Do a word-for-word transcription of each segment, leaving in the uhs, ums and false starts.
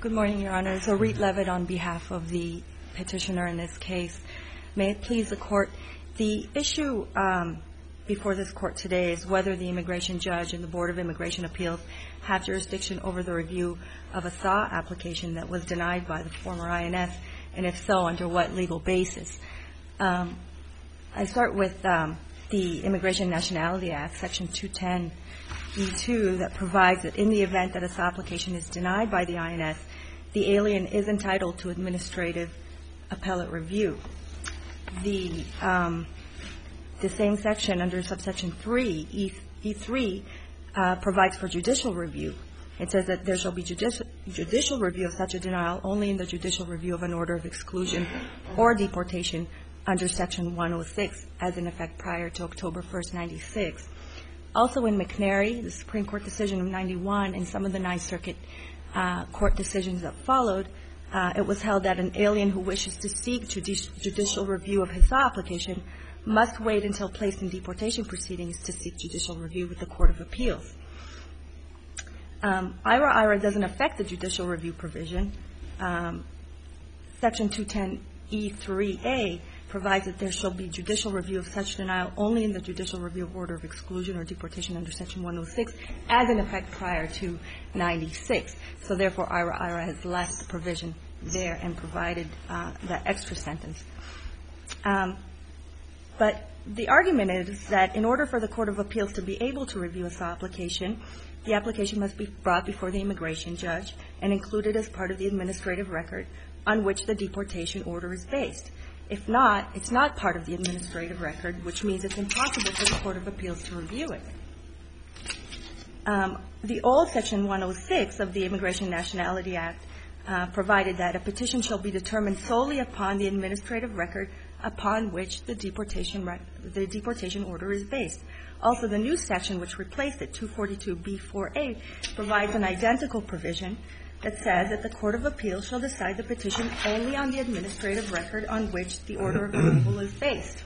Good morning, Your Honor. Zorit Levitt on behalf of the petitioner in this case. May it please the Court, the issue um, before this Court today is whether the immigration judge and the Board of Immigration Appeals have jurisdiction over the review of a S A application that was denied by the former I N S, and if so, under what legal basis. Um, I start with um, the Immigration and Nationality Act, Section two ten E two, that provides that in the event that a S A application is denied by the I N S, the alien is entitled to administrative appellate review. The um, the same section under subsection three, E three, uh, provides for judicial review. It says that there shall be judici- judicial review of such a denial only in the judicial review of an order of exclusion or deportation under Section one oh six, as in effect prior to October first, ninety-six. Also in McNary, the Supreme Court decision of ninety-one, and some of the Ninth Circuit uh, court decisions that followed, uh, it was held that an alien who wishes to seek judici- judicial review of his S A application must wait until placed in deportation proceedings to seek judicial review with the Court of Appeals. Um, I R A I R A doesn't affect the judicial review provision. Um, Section two ten E three A provides that there shall be judicial review of such denial only in the judicial review of order of exclusion or deportation under Section one oh six, as in effect prior to ninety-six. So therefore, I R A I R A has left the provision there and provided uh, that extra sentence. Um, but the argument is that in order for the Court of Appeals to be able to review a S A application, the application must be brought before the immigration judge and included as part of the administrative record on which the deportation order is based. If not, it's not part of the administrative record, which means it's impossible for the Court of Appeals to review it. Um, the old Section one oh six of the Immigration and Nationality Act uh, provided that a petition shall be determined solely upon the administrative record upon which the deportation rec- the deportation order is based. Also, the new section which replaced it, two forty-two B four A, provides an identical provision that says that the Court of Appeals shall decide the petition only on the administrative record on which the order of removal is based.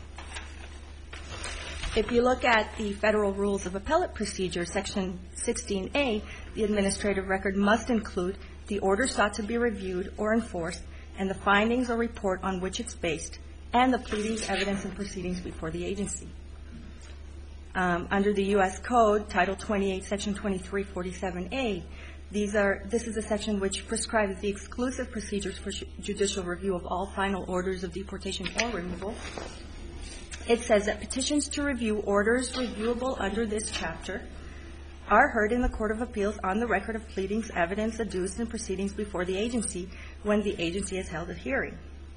If you look at the Federal Rules of Appellate Procedure, Section sixteen A, the administrative record must include the order sought to be reviewed or enforced and the findings or report on which it's based, and the pleadings, evidence, and proceedings before the agency. Um, under the U S Code, Title twenty-eight, Section twenty-three forty-seven A, these are, this is a section which prescribes the exclusive procedures for judicial review of all final orders of deportation or removal. It says that petitions to review orders reviewable under this chapter are heard in the Court of Appeals on the record of pleadings, evidence, adduced, and proceedings before the agency when the agency has held a hearing.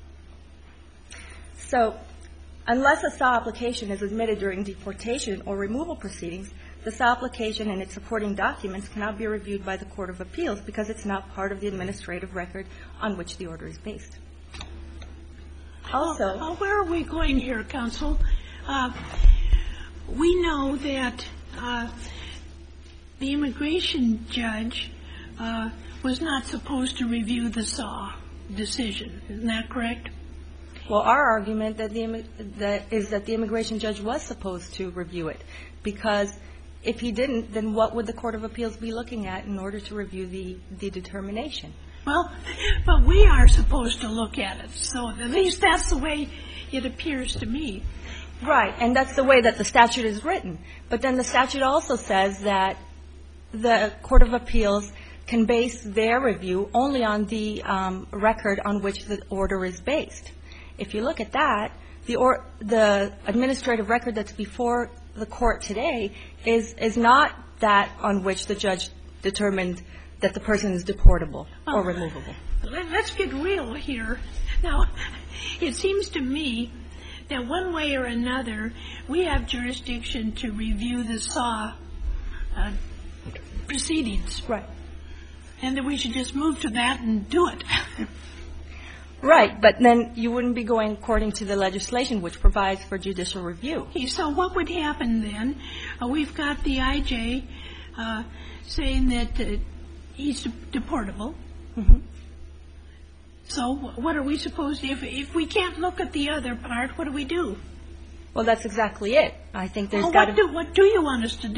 So, unless a S A application is admitted during deportation or removal proceedings, the S A application and its supporting documents cannot be reviewed by the Court of Appeals because it's not part of the administrative record on which the order is based. Also, uh, where are we going here, counsel? Uh, we know that uh, the immigration judge uh, was not supposed to review the S A decision. Isn't that correct? Well, our argument that the, that is that the immigration judge was supposed to review it, because if he didn't, then what would the Court of Appeals be looking at in order to review the, the determination? Well, but we are supposed to look at it, so at least that's the way it appears to me. Right, and that's the way that the statute is written. But then the statute also says that the Court of Appeals can base their review only on the um, record on which the order is based. If you look at that, the, or, the administrative record that's before the court today is, is not that on which the judge determined that the person is deportable or oh, removable. Let's get real here. Now, it seems to me that one way or another, we have jurisdiction to review the S A uh, proceedings. Right. And that we should just move to that and do it. Right, but then you wouldn't be going according to the legislation, which provides for judicial review. Okay, so what would happen then? Uh, we've got the I J uh, saying that uh, he's deportable. Mm-hmm. So what are we supposed to, if, if we can't look at the other part, what do we do? Well, that's exactly it. I think there's well, got what to do, what do you want us to do?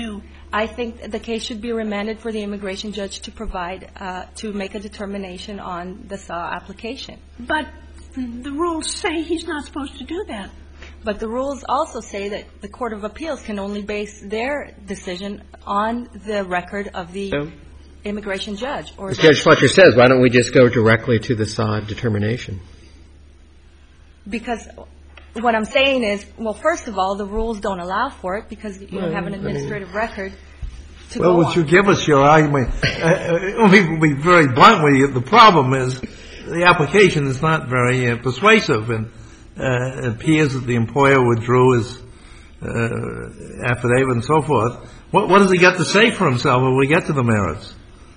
I think the case should be remanded for the immigration judge to provide, uh, to make a determination on the S A application. But the rules say he's not supposed to do that. But the rules also say that the Court of Appeals can only base their decision on the record of the so, immigration judge. Or as Judge Fletcher says, why don't we just go directly to the S A determination? Because what I'm saying is, well, first of all, the rules don't allow for it because you don't have an administrative I mean, record to well, go would on. you give us your argument? uh, we'll be very blunt with you. The problem is the application is not very uh, persuasive, and uh, it appears that the employer withdrew his uh, affidavit and so forth. What, what does he got to say for himself when we get to the merits?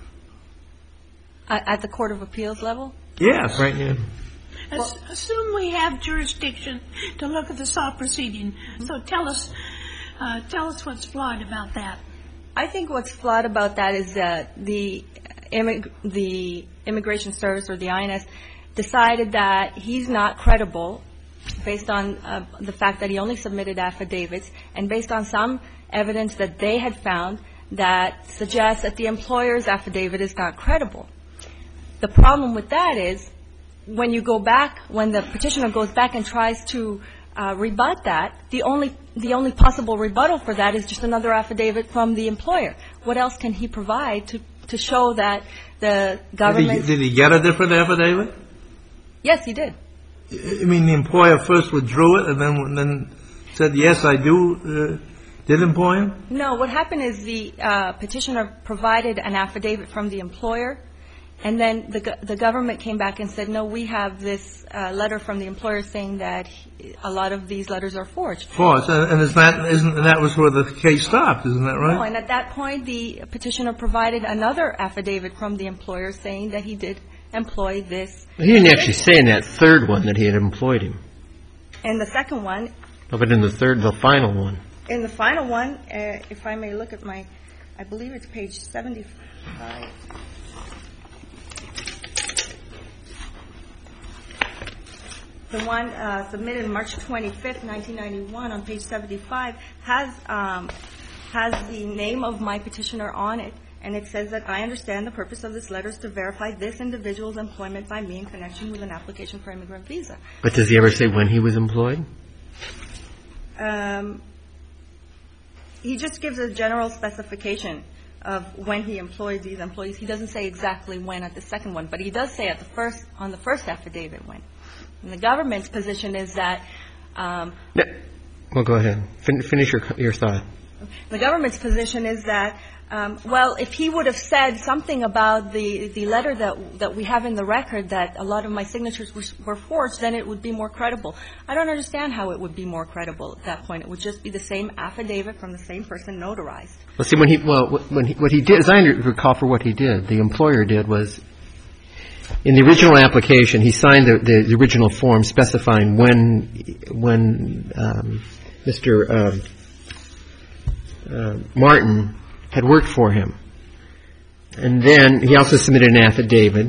Uh, at the Court of Appeals level? Yes. Right, yeah. Well, assume we have jurisdiction to look at the S A proceeding. So tell us, uh, tell us what's flawed about that. I think what's flawed about that is that the immig- the Immigration Service or the I N S decided that he's not credible based on uh, the fact that he only submitted affidavits and based on some evidence that they had found that suggests that the employer's affidavit is not credible. The problem with that is when you go back, when the petitioner goes back and tries to uh, rebut that, the only the only possible rebuttal for that is just another affidavit from the employer. What else can he provide to, to show that the government... Did he, did he get a different affidavit? Yes, he did. I mean, the employer first withdrew it and then and then said, yes, I do, uh, did employ him? No, what happened is the uh, petitioner provided an affidavit from the employer. And then the the government came back and said, no, we have this uh, letter from the employer saying that he, a lot of these letters are forged. Forged. And is that, isn't, and that was where the case stopped, isn't that right? No, and at that point, the petitioner provided another affidavit from the employer saying that he did employ this. Well, he didn't actually say in that third one that he had employed him. In the second one. Oh, but in the third, the final one. In the final one, uh, if I may look at my, I believe it's page seventy-five. The one uh, submitted March twenty-fifth, nineteen ninety-one, on page seventy-five, has um, has the name of my petitioner on it, and it says that I understand the purpose of this letter is to verify this individual's employment by me in connection with an application for immigrant visa. But does he ever say when he was employed? Um, he just gives a general specification of when he employed these employees. He doesn't say exactly when at the second one, but he does say at the first on the first affidavit when. And the government's position is that. Um, no. Well, go ahead. Fin- finish your your thought. The government's position is that, um, well, if he would have said something about the, the letter that that we have in the record that a lot of my signatures were, were forged, then it would be more credible. I don't understand how it would be more credible at that point. It would just be the same affidavit from the same person notarized. Well, see, when he well, when he, what he did, as I recall, for what he did, the employer did was. In the original application, he signed the, the original form specifying when when um, Mister Uh, uh, Martin had worked for him. And then he also submitted an affidavit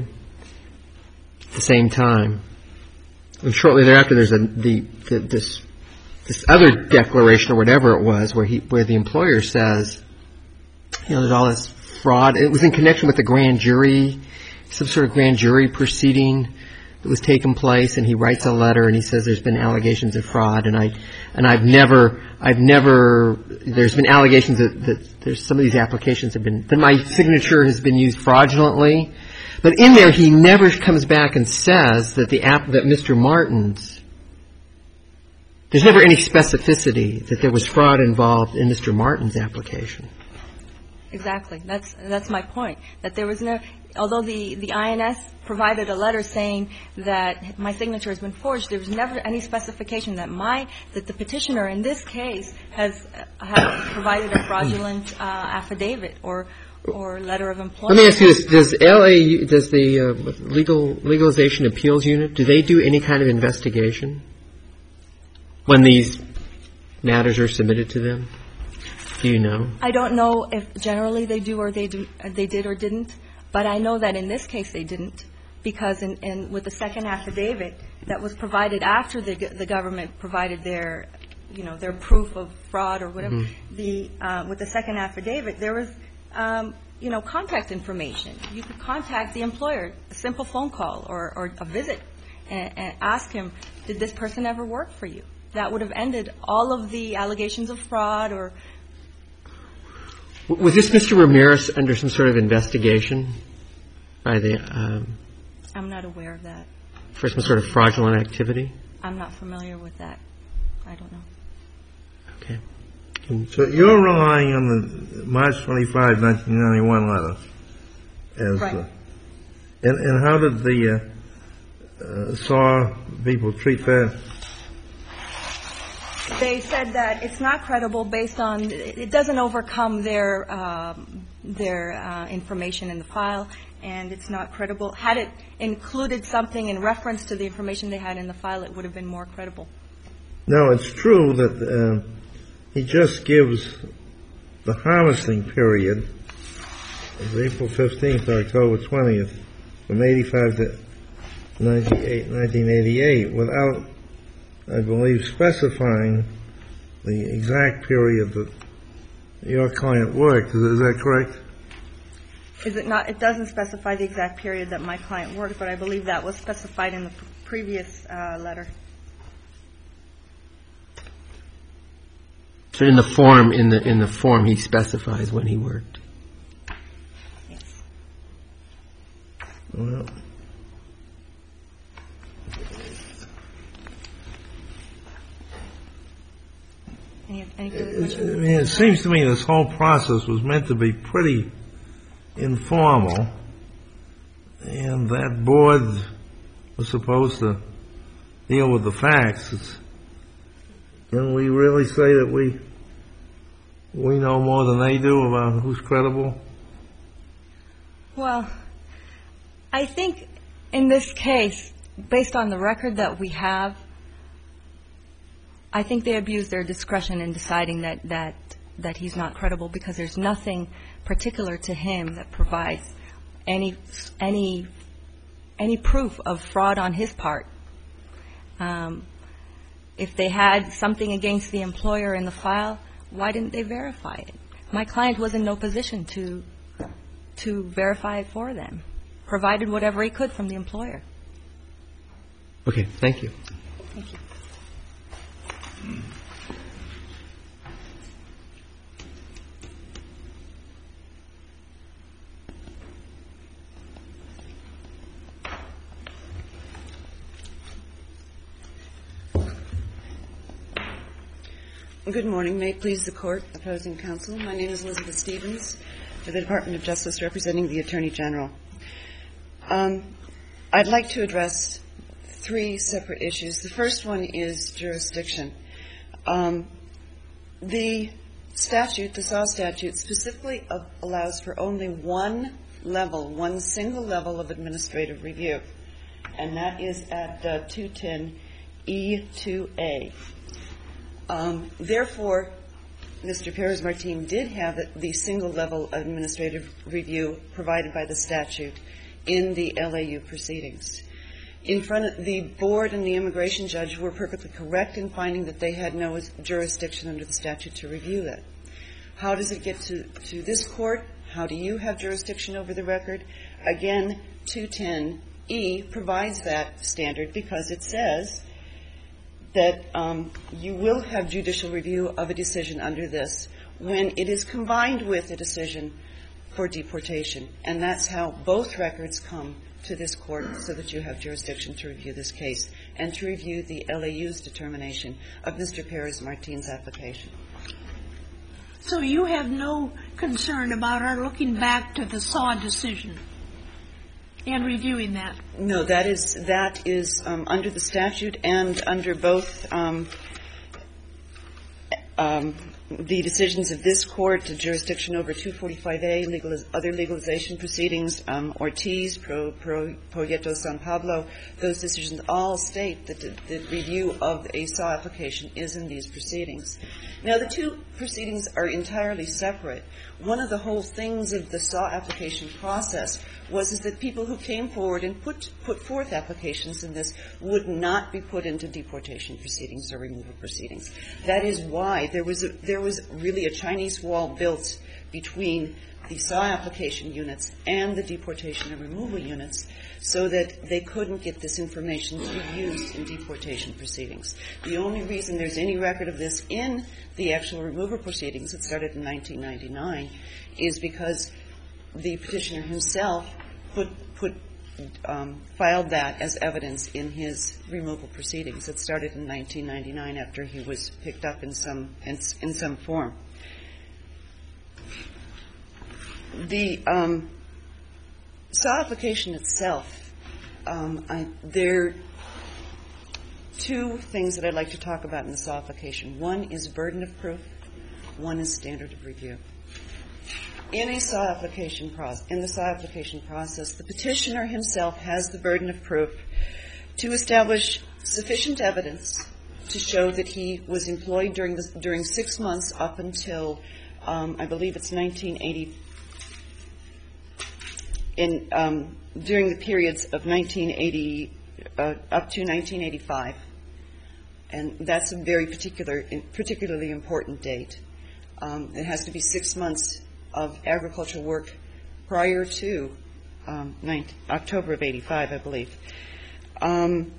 at the same time. And shortly thereafter, there's a, the, the this this other declaration or whatever it was where he where the employer says, you know, there's all this fraud. It was in connection with the grand jury. Some sort of grand jury proceeding that was taking place, and he writes a letter and he says there's been allegations of fraud, and I and I've never I've never there's been allegations that, that there's some of these applications have been that my signature has been used fraudulently, but in there he never comes back and says that the app that Mister Martin's there's never any specificity that there was fraud involved in Mister Martin's application. Exactly. That's that's my point. That there was no. Although the, the I N S provided a letter saying that my signature has been forged, there was never any specification that my that the petitioner in this case has uh, has provided a fraudulent uh, affidavit or or letter of employment. Let me ask you this: Does L A does the uh, legal legalization appeals unit do they do any kind of investigation when these matters are submitted to them? Do you know? I don't know if generally they do or they do they did or didn't. But I know that in this case they didn't, because in, in with the second affidavit that was provided after the the government provided their you know, their proof of fraud or whatever. Mm-hmm. The uh, with the second affidavit, there was, um, you know, contact information. You could contact the employer, a simple phone call or, or a visit, and, and ask him, did this person ever work for you? That would have ended all of the allegations of fraud or. Was this Mister Ramirez under some sort of investigation by the? Um, I'm not aware of that. For some sort of fraudulent activity? I'm not familiar with that. I don't know. Okay. So you're relying on the March twenty-fifth, nineteen ninety-one letter as Right. the, and, and how did the uh, uh, S A R people treat that? They said that it's not credible based on, it doesn't overcome their, um, their uh, information in the file, and it's not credible. Had it included something in reference to the information they had in the file, it would have been more credible. No, it's true that uh, he just gives the harvesting period of April fifteenth to October twentieth from eighty-five to nineteen eighty-eight without, I believe, specifying the exact period that your client worked. Is, is that correct? Is it not? It doesn't specify the exact period that my client worked, but I believe that was specified in the pr- previous uh, letter. So in the form, in the in the form, he specifies when he worked. Yes. Well, Any, any further I questions? mean, it seems to me this whole process was meant to be pretty informal, and that board was supposed to deal with the facts. It's, can we really say that we we know more than they do about who's credible? Well, I think in this case, based on the record that we have, I think they abused their discretion in deciding that, that, that he's not credible because there's nothing particular to him that provides any, any, any proof of fraud on his part. Um, if they had something against the employer in the file, why didn't they verify it? My client was in no position to, to verify it for them, provided whatever he could from the employer. Okay, thank you. Thank you. Good morning. May it please the Court, opposing counsel. My name is Elizabeth Stevens for the Department of Justice representing the Attorney General. Um, I'd like to address three separate issues. The first one is jurisdiction. Um, the statute, the S A W statute, specifically uh, allows for only one level, one single level of administrative review, and that is at uh, two ten E two A. Um, therefore, Mister Perez-Martin did have the single level of administrative review provided by the statute in the L A U proceedings. In front of the board and the immigration judge were perfectly correct in finding that they had no jurisdiction under the statute to review that. How does it get to, to this court? How do you have jurisdiction over the record? Again, two ten E provides that standard because it says that um, you will have judicial review of a decision under this when it is combined with a decision for deportation. And that's how both records come to this court so that you have jurisdiction to review this case and to review the L A U's determination of Mister Perez-Martin's application. So you have no concern about our looking back to the S A W decision and reviewing that? No, that is that is um, under the statute and under both um, um, the decisions of this court, the jurisdiction over two forty-five A, legal, other legalization proceedings, um, Ortiz, Pro, Pro, Proyecto San Pablo, those decisions all state that the, the review of a S A W application is in these proceedings. Now, the two proceedings are entirely separate. One of the whole things of the S A W application process was is that people who came forward and put put forth applications in this would not be put into deportation proceedings or removal proceedings. That is why there was a, there was really a Chinese wall built between the S A W application units and the deportation and removal units, so that they couldn't get this information to be used in deportation proceedings. The only reason there's any record of this in the actual removal proceedings that started in nineteen ninety-nine is because the petitioner himself put put um, filed that as evidence in his removal proceedings. It started in nineteen ninety-nine after he was picked up in some in, in some form. The um, S A W application itself, um, I, there are two things that I'd like to talk about in the S A W application. One is burden of proof. One is standard of review. In a S A W application process, in the S A W application process, the petitioner himself has the burden of proof to establish sufficient evidence to show that he was employed during the, during six months up until, um, I believe it's nineteen eighty. In um, during the periods of nineteen eighty uh, up to nineteen eighty-five, and that's a very particular, particularly important date. Um, it has to be six months of agricultural work prior to um, ninth, October of eighty-five, I believe. Um,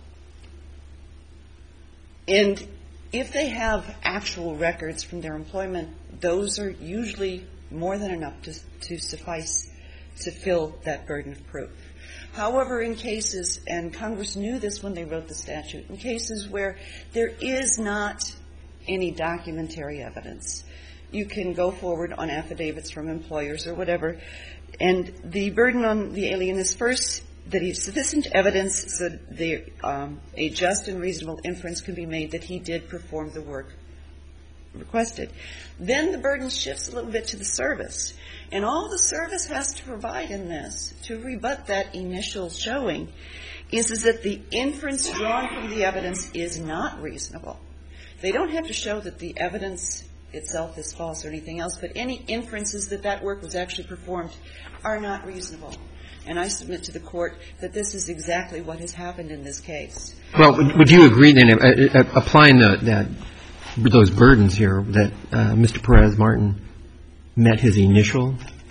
and if they have actual records from their employment, those are usually more than enough to, to suffice to fill that burden of proof. However, in cases, and Congress knew this when they wrote the statute, in cases where there is not any documentary evidence, you can go forward on affidavits from employers or whatever, and the burden on the alien is first that he has sufficient evidence so that the, um, a just and reasonable inference can be made that he did perform the work requested. Then the burden shifts a little bit to the service. And all the service has to provide in this to rebut that initial showing is, is that the inference drawn from the evidence is not reasonable. They don't have to show that the evidence itself is false or anything else, but any inferences that that work was actually performed are not reasonable. And I submit to the Court that this is exactly what has happened in this case. Well, would you agree then, uh, uh, applying the, that, those burdens here, that uh, Mister Perez-Martin met his initial,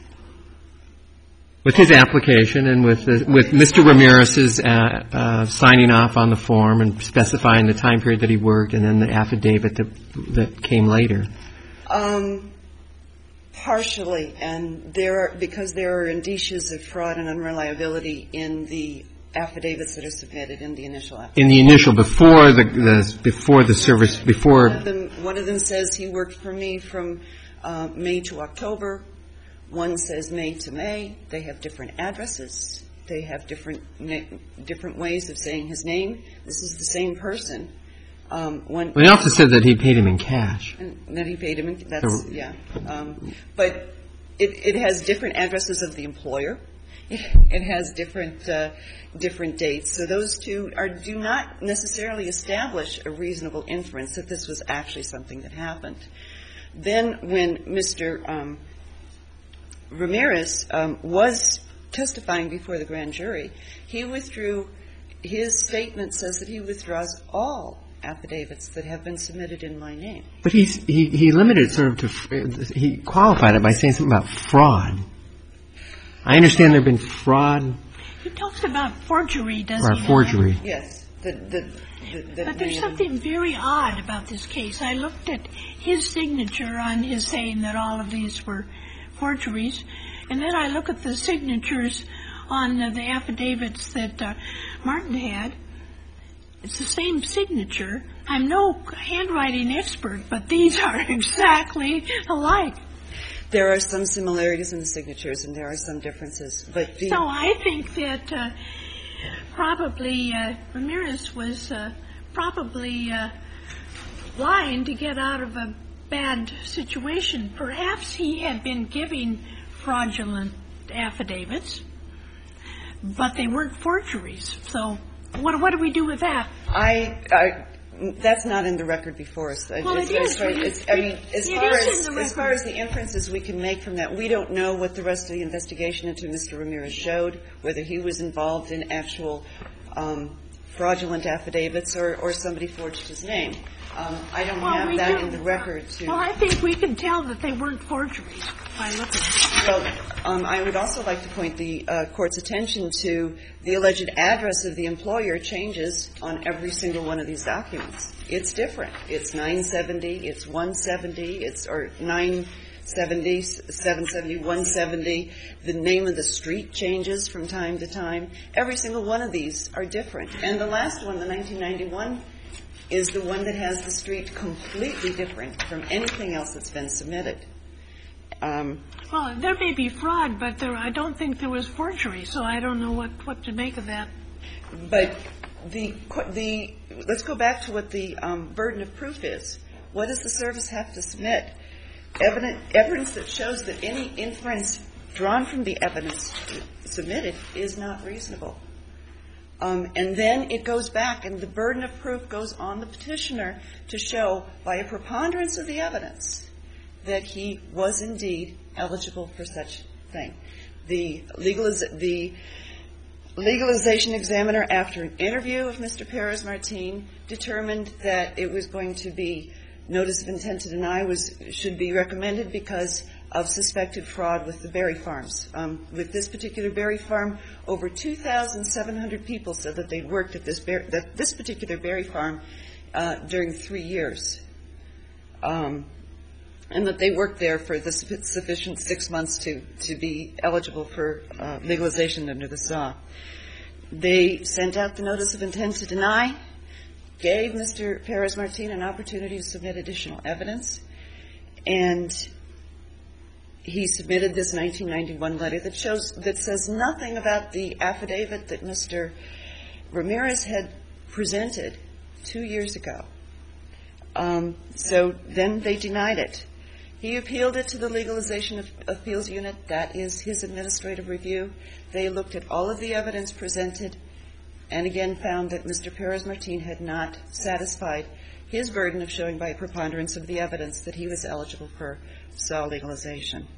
with his application and with the, with Mister Ramirez's uh, uh, signing off on the form and specifying the time period that he worked, and then the affidavit that, that came later? Um, partially, and there are, because there are indicias of fraud and unreliability in the affidavits that are submitted in the initial affidavit. In the initial, before the, the before the service, before. One of them, one of them says he worked for me from uh, May to October. One says May to May. They have different addresses. They have different different ways of saying his name. This is the same person. Um, one. Well, he also said that he paid him in cash. And that he paid him in. That's so, yeah. Um, but it, it has different addresses of the employer. It, it has different uh, different dates. So those two are do not necessarily establish a reasonable inference that this was actually something that happened. Then, when Mister Um, Ramirez um, was testifying before the grand jury, he withdrew. His statement says that he withdraws all affidavits that have been submitted in my name. But he's, he he limited it sort of to, he qualified it by saying something about fraud. I understand there have been fraud. He talks about forgery, doesn't or he? Or forgery. Yes. The, the, the, the but there's something very odd about this case. I looked at his signature on his saying that all of these were forgeries, and then I look at the signatures on uh, the affidavits that uh, Martin had. It's the same signature. I'm no handwriting expert, but these are exactly alike. There are some similarities in the signatures, and there are some differences. But the so I think that uh, probably uh, Ramirez was uh, probably uh, lying to get out of a bad situation. Perhaps he had been giving fraudulent affidavits, but they weren't forgeries. So what, what do we do with that? I, I that's not in the record before us. Well, it's, it is. it's, it's, I mean, as It far is as in the as far as the inferences we can make from that, we don't know what the rest of the investigation into Mister Ramirez showed, whether he was involved in actual um, fraudulent affidavits or, or somebody forged his name. Um, I don't Well, have we that do. in the record to. Well, I think we can tell that they weren't forgeries by looking at them. Well, um, I would also like to point the uh, Court's attention to the alleged address of the employer changes on every single one of these documents. It's different. It's nine seventy, it's one seventy, it's or nine seventy, seven seventy, one seventy. The name of the street changes from time to time. Every single one of these are different. And the last one, the nineteen ninety-one, is the one that has the street completely different from anything else that's been submitted. Um, Well, there may be fraud, but there, I don't think there was forgery, so I don't know what, what to make of that. but the the let's go back to what the um, burden of proof is. What does the service have to submit? Evidence, evidence that shows that any inference drawn from the evidence submitted is not reasonable. Um, and then it goes back, and the burden of proof goes on the petitioner to show by a preponderance of the evidence that he was indeed eligible for such thing. The legaliz- the legalization examiner, after an interview of Mister Perez-Martin, determined that it was going to be notice of intent to deny was should be recommended because of suspected fraud with the berry farms. Um, with this particular berry farm, over two thousand seven hundred people said that they'd worked at this ber- that this particular berry farm uh, during three years, um, and that they worked there for the su- sufficient six months to to be eligible for uh, legalization under the S A. They sent out the notice of intent to deny, gave Mister Perez-Martin an opportunity to submit additional evidence, and he submitted this nineteen ninety-one letter that shows that says nothing about the affidavit that Mister Ramirez had presented two years ago. Um, so then they denied it. He appealed it to the Legalization of Appeals Unit. That is his administrative review. They looked at all of the evidence presented and again found that Mister Perez-Martin had not satisfied his burden of showing by a preponderance of the evidence that he was eligible for S A legalization.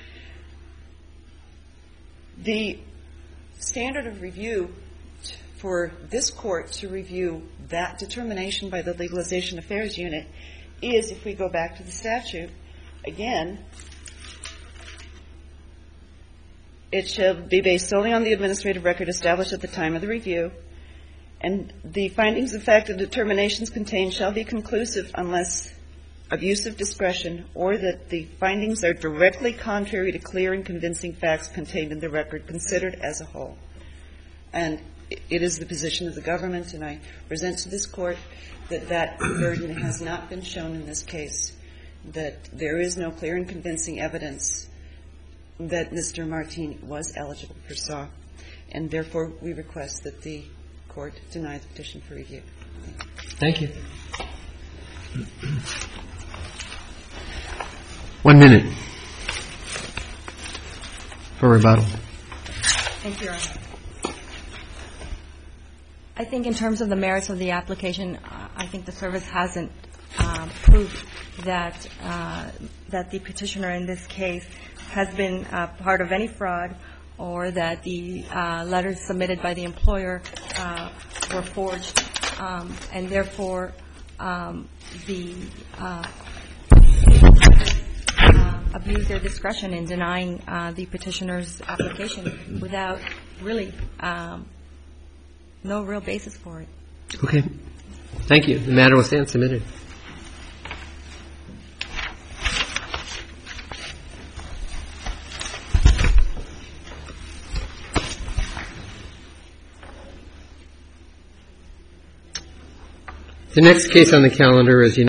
The standard of review for this Court to review that determination by the Legalization Affairs Unit is, if we go back to the statute, again, it shall be based solely on the administrative record established at the time of the review, and the findings of fact and determinations contained shall be conclusive unless abuse of discretion or that the findings are directly contrary to clear and convincing facts contained in the record considered as a whole. And it is the position of the government, and I present to this Court that that burden has not been shown in this case, that there is no clear and convincing evidence that Mister Martin was eligible for S A, and therefore we request that the Court deny the petition for review. Thank you. One minute for rebuttal. Thank you, Your Honor. I think in terms of the merits of the application, uh, I think the service hasn't uh, proved that uh, that the petitioner in this case has been uh, part of any fraud or that the uh, letters submitted by the employer uh, were forged, um, and therefore um, the uh, uh, abused their discretion in denying uh, the petitioner's application without really um, no real basis for it. Okay. Thank you. The matter will stand submitted. The next case on the calendar is